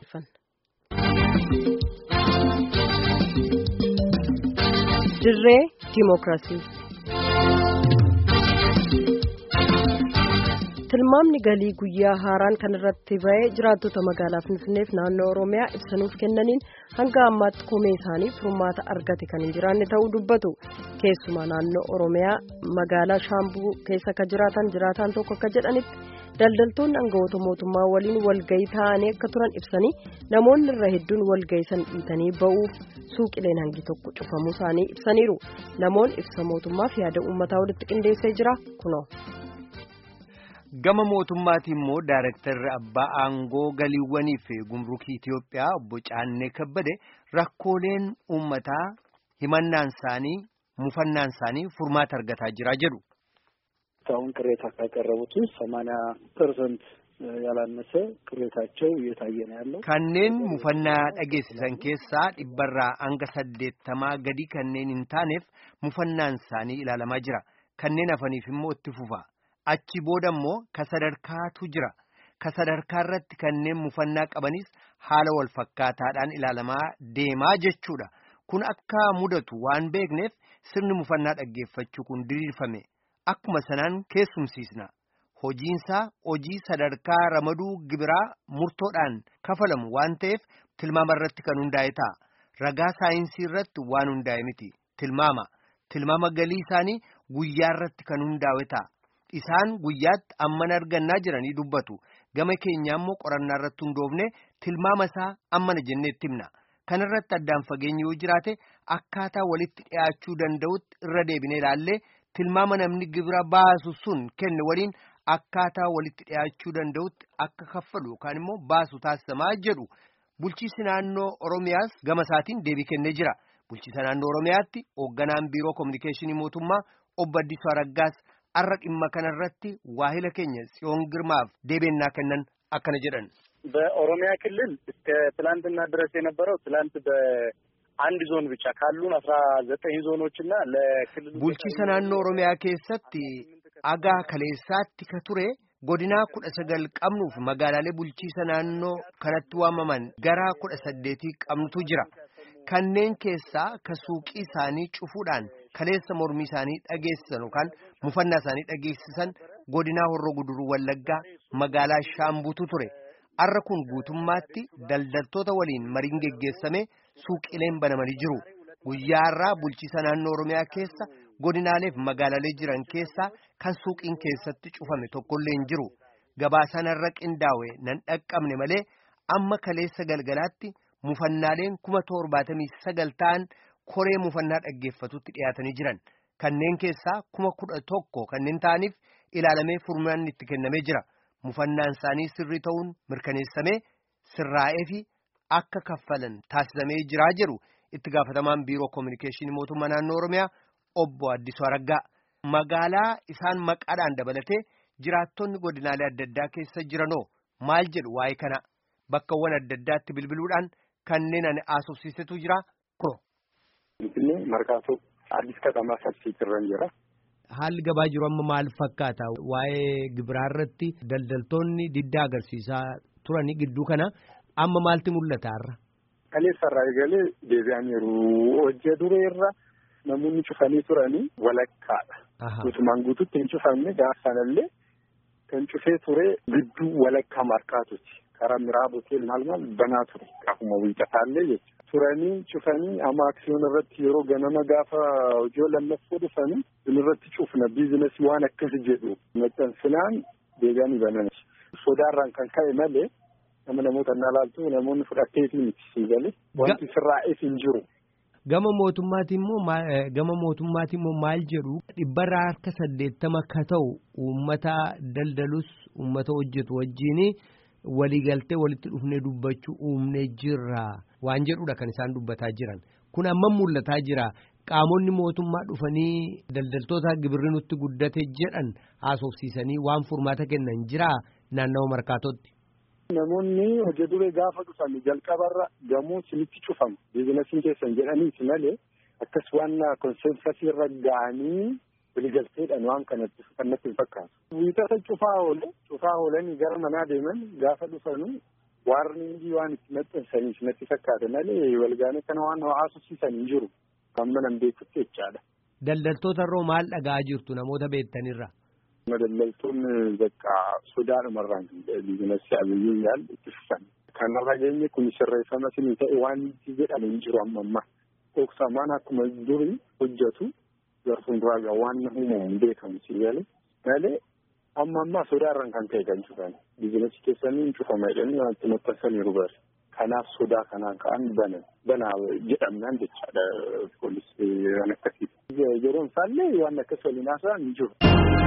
dhaggeeffanna. Dirree Dimookiraasii. Tilmaamni galii guyyaa haaraan kan irratti ba'ee jiraattota magaalaa Finfinneef naannoo Oromiyaa ibsanuuf kennaniin hanga ammaatti komee isaanii furmaata argate kan hin jiraanne ta'uu dubbatu. Keessumaa naannoo Oromiyaa magaalaa Shaambuu keessa akka jiraataan tokko akka jedhanitti daldaltoonni aangawoota mootummaa waliin walgayii taa'anii akka turan ibsanii namoonni irra hedduun walgayii san dhiitanii ba'uuf suuqileen hangi tokko cufamuu isaanii ibsaniiru. Namoonni ibsa mootummaaf yaada uummataa walitti qindeessee jira kunoo. Gama mootummaatiin immoo Daayirektarri Abbaa Aangoo Galiiwwanii fi Gumrukii Itiyoophiyaa obbo Caannee Kabbade rakkooleen uummataa himannaan isaanii mufannaan isaanii furmaata argataa jira jedhu. አሁን ቅሬታ ካቀረቡት 80% ያላነሰ ቅሬታቸው እየታየ ነው ያለው kanneen mufannaa dhageessisan keessaa dhibbarraa hanga 80 gadi kanneen hin taaneef mufannaan isaanii ilaalamaa jira kanneen hafaniif immoo itti fufa achi booda immoo sadarkaatu jira sadarkaa irratti kanneen mufannaa qabanis haala wal fakkaataadhaan ilaalamaa deemaa jechuudha kun akka mudatu waan beekneef sirni mufannaa dhaggeeffachuu kun diriirfame akkuma sanaan keessumsiisna hojiinsaa hojii sadarkaa ramaduu gibiraa murtoodhaan kafalamu waan ta'eef tilmaama irratti kan hundaa'e ta'a ragaa saayinsii irratti waan hundaa'e miti tilmaama galii isaanii guyyaa irratti kan hundaa'e ta'a isaan guyyaatti amman argannaa jiranii dubbatu gama keenyaa immoo qorannaa irratti hundoofne tilmaama isaa ammana jenneetti himna kan irratti addaan fageenyi yoo jiraate akkaataa walitti dhiyaachuu danda'utti irra deebinee ilaallee tilmaama namni gibira baasu sun kenne waliin akkaataa walitti dhiyaachuu danda'utti akka kaffalu yookaan immoo baasu taasisamaa jedhu bulchiinsi naannoo Oromiyaas gama isaatiin deebii kennee jira bulchiinsa naannoo Oromiyaatti hoogganaan biiroo kominikeeshinii mootummaa obbo Addisuu Araggaas har'a dhimma kanarratti waahila keenya Tsiyoon Girmaaf deebiin kennan akkana jedhan. በኦሮሚያ ክልል እስከ ትላንትና ድረስ የነበረው ትላንት አንድ ዞን ብቻ ካሉን 19 ዞኖችና ለክልሉ bulchiinsa naannoo Oromiyaa keessatti agaa kaleessaatti ka ture godinaa 19 qabnuuf magaalaalee bulchiinsa naannoo kanatti waamaman gara 18 qabnutu jira kanneen keessaa ka suuqii isaanii cufuudhaan kaleessa mormii isaanii dhageessisan yookaan mufannaa isaanii dhageessisan godinaa Horroo Guduruu Wallaggaa magaalaa Shaambuutu ture har'a kun guutummaatti daldaltoota waliin mariin geggeessame suuqileen banamanii jiru guyyaarraa bulchiinsa naannoo Oromiyaa keessa godinaaleef magaalaalee jiran keessaa kan suuqiin keessatti cufame tokkollee hin jiru gabaasaan irra qindaa'e nan dhaqqabne malee amma kaleessa galgalaatti mufannaaleen 79 ta'an koree mufannaa dhaggeeffatutti dhiyaatanii jiran kanneen keessaa 11,000 kanneen ta'aniif ilaalamee furmaanni itti kennamee jira mufannaan isaanii sirrii ta'uun mirkaneessamee sirraa'ee fi akka kaffalan taasisamee jira jedhu itti gaafatamaan biiroo kominikeeshinii mootummaa naannoo Oromiyaa obbo Addisuu Araggaa magaalaa isaan maqaadhaan dabalatee jiraattonni godinaalee adda addaa keessa jiranoo maal jedhu waa'ee kana bakkawwan adda addaatti bilbiluudhaan kanneen ani haasofsiisetu jira kun. Markaatoo Addis Katamaa Sabsiitirran jira. Haalli gabaa jiru amma maal fakkaata waa'ee gibiraa irratti daldaltoonni diddaa agarsiisaa turanii gidduu kana amma maalti mul'ata har'a. Kaleessarraa eegalee deebi'aniiru hojii dureerra namoonni cufanii turanii walakkaadha. Guutumaan guututti hin cufamne gaafanallee kan cufee ture gidduu walakkaa markaatuti. Karaa miraaba hotel maal banaa ture akkuma wiixataallee jechuudha. Turanii cufanii amma aksiyoon irratti yeroo ganama gaafa hojii lammaffoo dhufanii irratti cufna biizinasii waan akkasi jedhu maxxansinaan deebi'anii banan. Sodaarraan kan ka'e malee nama namoota naalaaltu namoonni fudhatteetii miti siigalee wanti sirraa'eef hin jiru. Gama mootummaatiin immoo maal jedhu dhibbarraa harka 80 ka ta'u uummata daldalus uummata hojjetu wajjin waliigaltee walitti dhufnee dubbachuu uumnee jirra waan jedhudha kan isaan dubbataa jiran kun amma mul'ataa jira qaamonni mootummaa dhufanii daldaltoota gibirri nutti guddate jedhan haasofsiisanii waan furmaata kennan jira naannawaa markaatootti. Namoonni hojii duree gaafa dhufan jalqabarra gamoo sinitti cufamu biizinasiin keessan jedhaniiti malee akkas waan konsensasii irra ga'anii waliigalteedhaan waan kanatti fannatti hin fakkaatu. Wiixata cufaa oolanii gara manaa deeman gaafa dhufanu Waarniingii waan itti maxxansaniif natti fakkaata malee walgaanii kana waan haasofsiisan hin jiru. Amma nan beekutti jechaadha. Daldaltoota irraa maal dhagaa jirtu namoota beektanirra? Daldaltoonni bakka sodaadhumarraan biizinasii abiyyuu yaal itti fufan. Kanarra geenye kun sirreeffama sinii ta'e waan jedhame hin jiru amma. Dhoksamaan akkuma durii hojjetu garfuun duraa waan uumamu hin beekamu si malee amma sodaarraan kan ta'e kan cufan. Biizinasii keessanii hin cufama jedhanii wanti maxxansanii rubari. Kanaaf sodaa kanaan ka'an banaa jedhamnaan jechaadha poolisii waan akkasii. Yeroon isaallee waan akkas waliin haasa'an hin jiru.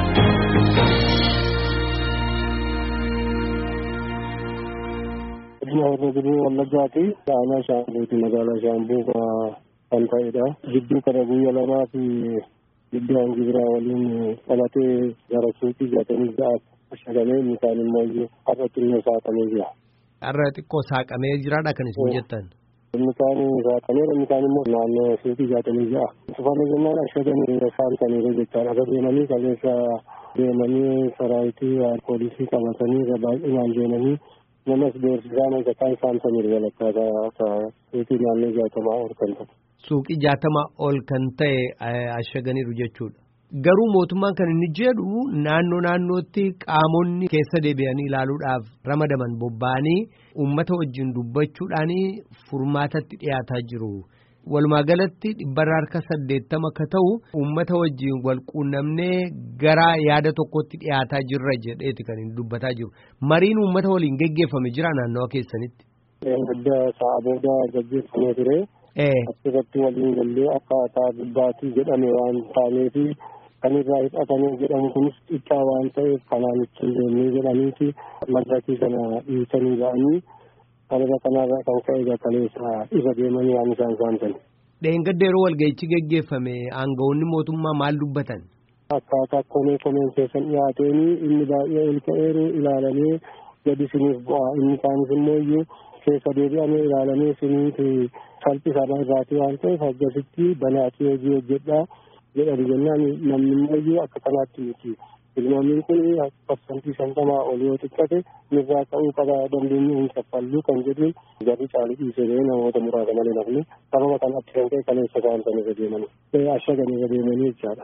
Irra jiruu Wallaggaati. Aanaa Shaambuuti magaalaa Shaambuu kan ta'edha. Gidduu kana guyyaa lamaa fi gidduu gibiraa waliin qabatee gara suuqii 66 ashagamee inni kaan immoo har'a xinnoo saaqamee jira. Har'a xiqqoo saaqamee jiraadha kan isin jettan. Inni kaan saaqamee inni kaan immoo naannoo suuqii 66. Sufanii jennaan ashagamee saaqamee jechaadha. Akka deemanii kaleessa deemanii saraayitii poolisii qabatanii baay'inaan deemanii namas beeksisaan eeggataan saamsanii walakkaata akka suuqii naannoo 60 ol kan ta'e. Suuqii 60 ol kan ta'e ashaganiiru jechuudha. Garuu mootummaan kan inni jedhu naannootti qaamonni keessa deebi'anii ilaaluudhaaf ramadaman bobba'anii uummata wajjin dubbachuudhaan furmaatatti dhiyaataa jiru. Walumaa galatti 80% akka ta'u uummata wajjin wal quunnamnee gara yaada tokkotti dhiyaataa jirra jedheeti kan inni dubbataa jiru. Mariin uummata waliin geggeeffame jira naannawa keessanitti. Adda sa'a booda gaggeeffamee ture. Asirratti waliin gallee akkaataa dubbaatii jedhame waan taaneefi kan irraa hidhatanii jedhamu kunis xiqqaa waan ta'eef kanaan ittiin deemnee jedhaniiti madrakii kana dhiisanii ba'anii kanarra kanarraa kan ka'e kaleessa irra deemanii waan isaan saamsan. Dheengadda yeroo walga'ichi geggeeffame aangawoonni mootummaa maal dubbatan? Akkaataa komeen keessan dhiyaateen inni baay'ee ol ka'eeru ilaalamee gadi siniif bu'a inni kaanis immoo iyyuu keessa deebi'amee ilaalamee siniif salphisama irraatii waan ta'eef akkasitti banaatii hojii hojjedhaa jedhani jennaan namni immoo akka kanaatti miti. Ilmaamiin kun parsantii 50 ol yoo xiqqate nurraa ka'uu qaba dandeenyu hin kaffallu kan jedhuun gadi caalii dhiisee namoota muraasa malee nafni sababa kanatti kan ta'e kaleessa saamsan irra deemanii ashagan irra deemanii jechaadha.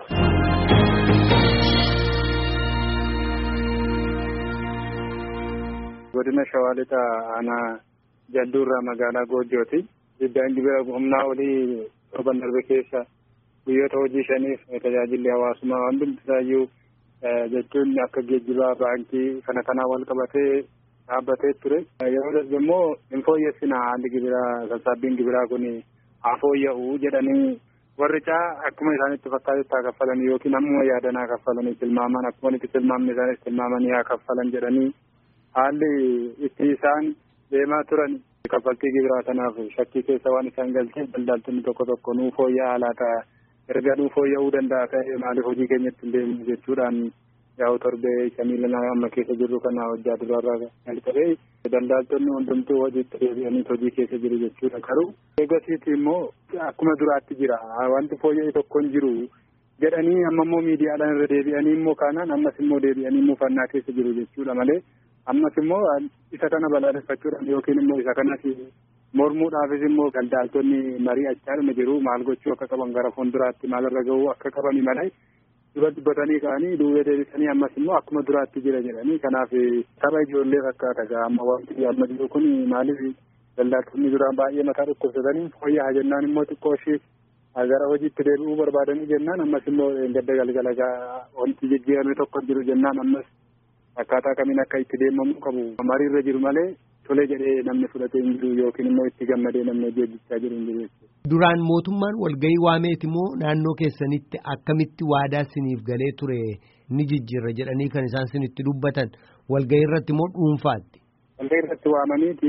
Godina Shawaa Lixaa aanaa Jalduurraa magaalaa Goojjooti. Iddaan dibira humnaa olii torban darbe keessa guyyoota hojii 5 tajaajilli hawaasummaa waan hundisaayyuu jechuun akka geejjibaa baankii kana wal qabatee dhaabbatee ture. Yeroo darbe immoo hin fooyyessina haalli gibiraa sassaabbiin gibiraa kun haa fooyya'u jedhanii warri akkuma isaanitti fakkaatu haa kaffalan yookiin ammuma yaadanaa kaffalanii tilmaaman akkuma itti tilmaamni isaanis tilmaamanii haa kaffalan jedhanii haalli itti isaan deemaa turan. Kaffaltii gibiraa kanaaf shakkii keessa waan isaan galteef daldaltoonni tokko nuu fooyya'aa laata erga nuu fooyya'uu danda'a ta'e maaliif hojii keenyatti hin deemnu jechuudhaan yaa'u torbee 5 amma keessa jirru kana hojjaa duraarraa jalqabee daldaltoonni hundumtuu hojiitti deebi'anii hojii keessa jiru jechuudha. Garuu eegasiiti immoo akkuma duraatti jira wanti fooyya'e tokko hin jiru jedhanii amma immoo miidiyaadhaan irra deebi'anii immoo kaanaan ammas immoo deebi'anii muufannaa keessa jiru jechuudha malee. Ammas immoo isa kana balaaleffachuudhaan yookiin immoo isa kanas mormuudhaafis immoo daldaltoonni marii achaadhuma jiru maal gochuu akka qaban gara fuulduraatti maalirra gahuu akka qabani malee dubbatanii ka'anii duubee deebisanii ammas immoo akkuma duraatti jira jedhanii kanaaf tapha ijoollee fakkaata amma wanti amma jiru kun maaliif daldaltoonni duraan baay'ee mataa dhukkubsatanii fooyya'aa jennaan immoo xiqqoo ishee gara hojiitti deebi'uu barbaadanii jennaan ammas immoo gadda galgala wanti jijjiirame tokko jiru jennaan ammas. Akkaataa kamiin akka itti deemamuu qabu mariirra jiru malee tolee jedhee namni fudhatee hin jiru yookiin immoo itti gammadee namni hojjechaa jiru hin jiru. Duraan mootummaan walgahii waameeti moo naannoo keessanitti akkamitti waadaa siniif galee ture ni jijjiirra jedhanii kan isaan sinitti dubbatan walgahii irratti moo dhuunfaatti? Walgahii irratti waamaniiti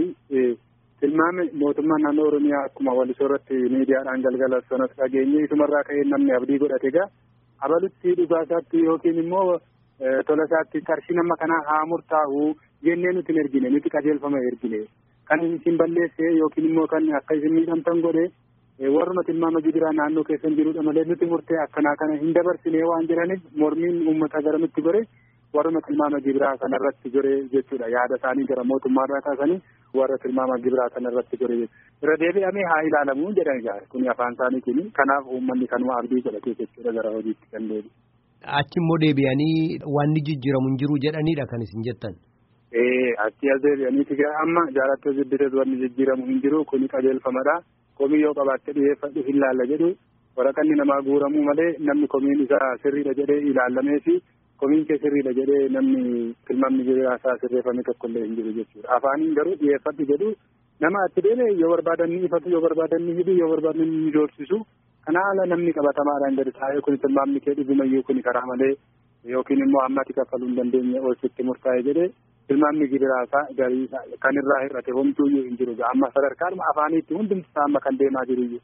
tilmaame mootummaan naannoo Oromiyaa akkuma walisoo irratti miidiyaadhaan galgala sanas dhageenye isumarraa ka'ee namni abdii godhate egaa abalutti dhugaasaatti yookiin immoo tolasaatti qarshii nama kanaa haa murtaa'u jennee nuti hin ergine nuti qajeelfama ergine kan isin balleesse yookiin immoo kan akka isin miidhamtan godhe warruma tilmaama gibiraa naannoo keessan jirudha malee nuti murtee akkanaa kana hin dabarsine waan jedhaniif mormiin uummata gara nutti gore warra tilmaama gibiraa kanarratti gore jechuudha yaada isaanii gara mootummaarraa kaasanii warra tilmaama gibiraa kanarratti gore irra deebi'amee haa ilaalamu jedhan egaa kun afaan isaaniitiin kanaaf uummanni kanuma abdii godhatee jechuudha gara hojiitti kan deebi'u. Achi immoo deebi'anii wanni jijjiiramu hin jiru jedhanidha kan isin jettan. Achi as deebi'aniiti amma jaalattoo jibbite wanni jijjiiramu hin jiru kuni qajeelfamadha. Komii yoo qabaatte dhiyeeffadhu hin laalla jedhu waraqanni namaa guuramuu malee namni komiin isaa sirriidha jedhee ilaallamee fi komiin kee sirriidha jedhee namni tilmaamni gibiraa isaa sirreeffame tokkollee hin jiru jechuudha. Afaaniin garuu dhiyeeffadhu jedhu nama atti deeme yoo barbaadan ni ifatu yoo barbaadan ni hidhu yoo barbaadan ni doorsisu. Kana haala namni qabatamaadhaan gadi taa'ee kun tilmaamni kee dhugumayyuu kun karaa malee yookiin immoo ammatti kaffaluu hin dandeenye oolchitti murtaa'e jedhee tilmaamni gibiraasaa garii kan irraa hir'ate homtuuyyuu hin jiru amma sadarkaadhuma afaaniitti hundumti amma kan deemaa jiruyyuu.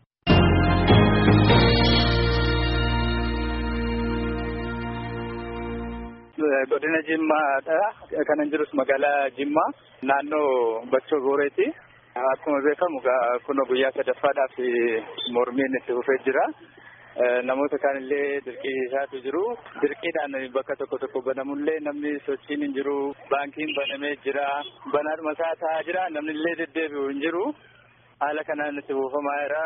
Godina Jimmaadha. Kanan jirus magaalaa Jimmaa naannoo Bachoo Gooreeti. Akkuma beekamu kun guyyaa sadaffaadhaaf mormiin itti fufee jira. Namoota kaanillee dirqiisaatu jiru. Dirqiidhaan bakka tokko banamullee namni sochiin hin jiru. Baankiin banamee jira. Banaadhuma isaa taa'aa jira. Namnillee deddeebi'u hin jiru. Haala kanaan itti fufamaa jira.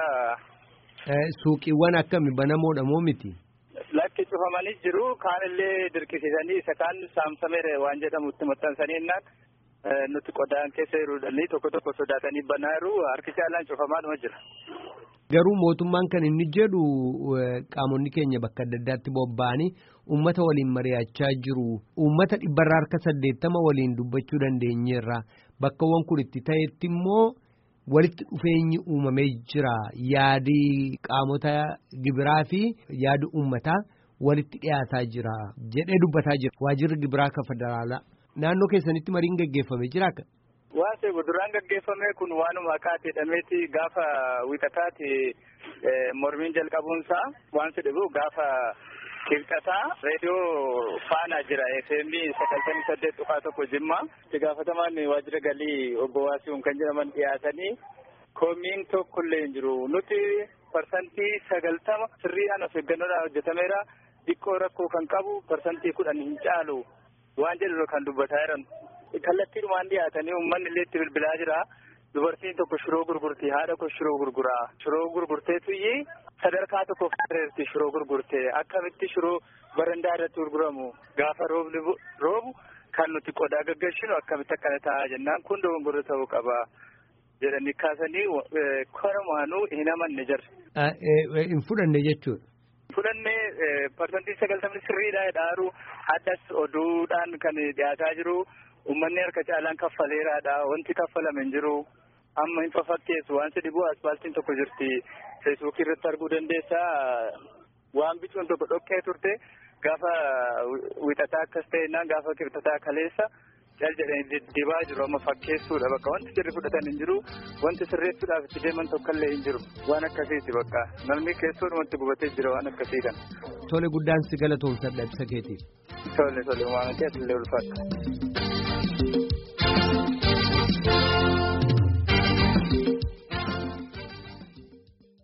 Suuqiiwwan akkami banamoodha moo miti? Lakki cufamanii jiru. Kaanillee dirqisiisanii isa kaan saamsameera waan jedhamu itti maxxansanii innaan nuti qodaan keessa jiruudhaan tokko sodaatanii banaa jiru. Harki caalaan cufamaadhuma jira. Garuu mootummaan kan inni jedhu qaamonni keenya bakka adda addaatti bobba'anii uummata waliin mari'achaa jiru. Uummata 80% waliin dubbachuu dandeenyeerra. Bakkawwan kun itti ta'etti immoo walitti dhufeenyi uumamee jira. Yaadi qaamota gibiraa fi yaadi uummataa walitti dhiyaataa jira jedhee dubbataa jira. Waajjirri gibiraa kan federaalaa. Naannoo keessanitti mariin gaggeeffamee jira akka? Waan ta'eef duraan gaggeeffame kun waanuma akkaati jedhameeti gaafa wiixataati mormiin jalqabuunsaa waan jedhu gaafa kibxataa reediyoo faanaa jira FM 98.1 Jimmaa itti gaafatamaan waajjira galii obbo Waasiiwwan kan jedhaman dhiyaatanii komiin tokkollee hin jiru nuti parsantii 90 sirriidhaan of eeggannoodhaan hojjetameera xiqqoo rakkoo kan qabu parsantii 10 hin caalu waan jedhu kan dubbataa jiran. Kallattiidhumaan dhiyaatanii uummanni illee itti bilbilaa jira. Dubartiin tokko shiroo gurgurti. Haadha koo shiroo gurguraa. Shiroo gurgurteetu sadarkaa tokko fayyadamti shiroo gurgurtee. Akkamitti shiroo barandaa irratti gurguramu gaafa roobu kan nuti qodaa gaggeessinu akkamitti akkana ta'a jennaan kun dogongora ta'uu qaba jedhanii kaasanii korumaanuu hin amanne jira. Hin fudhanne jechuudha. Fudhannee parsantii 90 sirriidhaa dhaaru addas oduudhaan kan dhiyaataa jiru. Uummanni harka caalaan kaffaleeraadha. Wanti kaffalame hin jiru. Amma hin fafakkeessu. Waan si dhibu asfaaltiin tokko jirti. Feesbuukii irratti arguu dandeessa. Waan bicuun tokko dhoqqee turte gaafa wiixataa akkas ta'ennaan gaafa kibxataa kaleessa cal jedhanii dibaa jiru. Amma fakkeessuudha bakka wanti sirri fudhatan hin jiru. Wanti sirreessuudhaaf itti deeman tokkollee hin jiru. Waan akkasiiti bakka namni keessoon wanti gubatee jira waan akkasii kan. Tole guddaan si galatoomsadha ibsa keetiif. Tole waan ta'eef illee ulfaata.